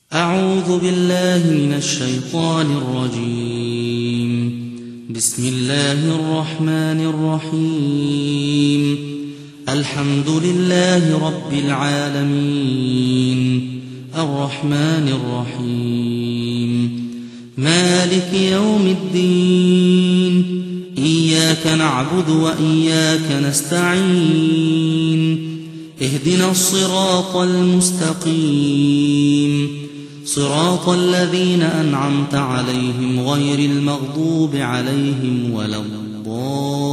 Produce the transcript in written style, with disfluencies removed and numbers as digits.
أعوذ بالله من الشيطان الرجيم. بسم الله الرحمن الرحيم. الحمد لله رب العالمين، الرحمن الرحيم، مالك يوم الدين، إياك نعبد وإياك نستعين، اهدنا الصراط المستقيم، صراط الذين أنعمت عليهم غير المغضوب عليهم ولا الضالين.